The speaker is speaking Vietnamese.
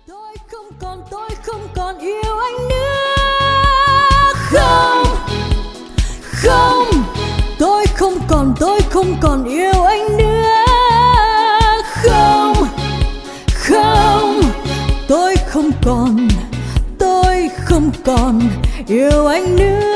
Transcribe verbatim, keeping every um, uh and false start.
Tôi không còn, tôi không còn yêu anh nữa. Không, không, tôi không còn, tôi không còn yêu anh nữa. Không, không, tôi không còn, tôi không còn yêu anh nữa.